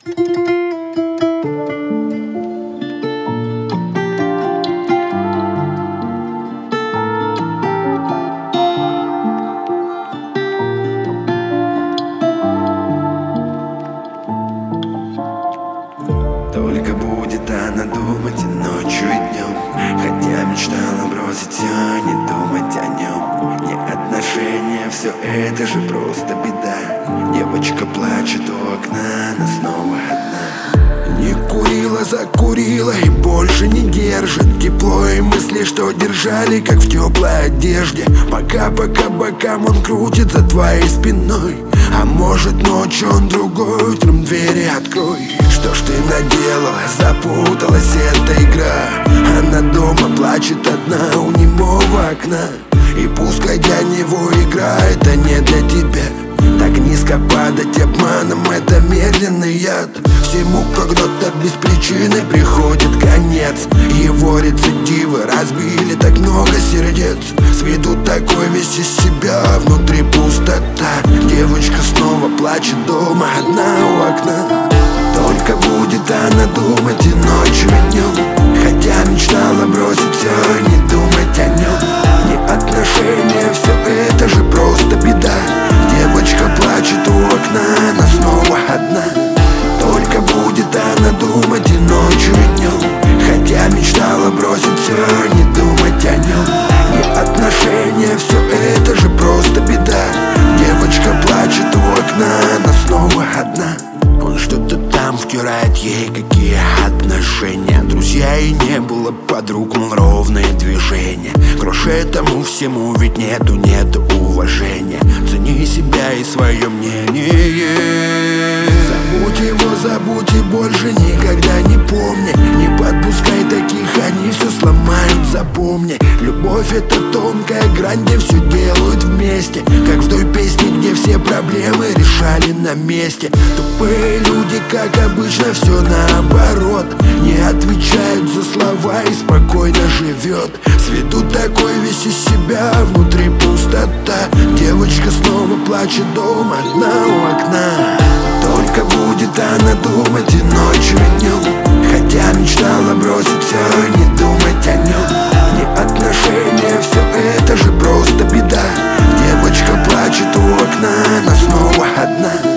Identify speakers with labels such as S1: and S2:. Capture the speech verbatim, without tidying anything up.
S1: Только будет она думать и ночью, и днем, хотя мечтала бросить все, не думать о нем. Не отношения, все это же просто беда. Девочка плачет у окна, она снова одна. Не курила, закурила и больше не держит тепло и мысли, что держали, как в теплой одежде. Пока по кабакам он крутит за твоей спиной, а может ночью он другой, утром двери открой. Что ж ты наделала, запуталась эта игра. Она дома плачет одна у немого окна. И пускай для него игра это не для тебя. Так низко падать обманом — это медленный яд. Всему когда-то без причины приходит конец. Его рецидивы разбили так много сердец. С виду такой весь из себя, внутри пустота. Девочка снова плачет дома одна у окна. Только будет она думать и ночью, и днем, хотя мечтала бросить все и не думать о нем. Не отношения, все это же просто беда. Девочка плачет у окна, она снова одна. Только будет она думать и ночью, и днем, хотя мечтала бросить все и не думать о нем. Не отношения, все это же просто беда. Девочка плачет у окна, она снова одна. Он что-то там втирает ей, какие отношения. Друзья и не было подруг, мол, ровное движение. Крош этому всему, ведь нету, нету уважения. Цени себя и свое мнение. Забудь его, забудь и больше никогда не помни. Не подпускай таких, они все сломают, запомни. Любовь — это тонкая грань, где все делают вместе. Как в той песне, где все проблемы решали на месте. Тупые люди, как обычно, все наоборот. Не отвечают за слова и спокойно живет. С виду такой весь из себя, внутри пустота. Девочка снова плачет дома одна у окна. Только будет она думать и ночью, и днем, хотя мечтала бросить все и не думать о нем. Не отношения, все это же просто беда. Девочка плачет у окна, она снова одна.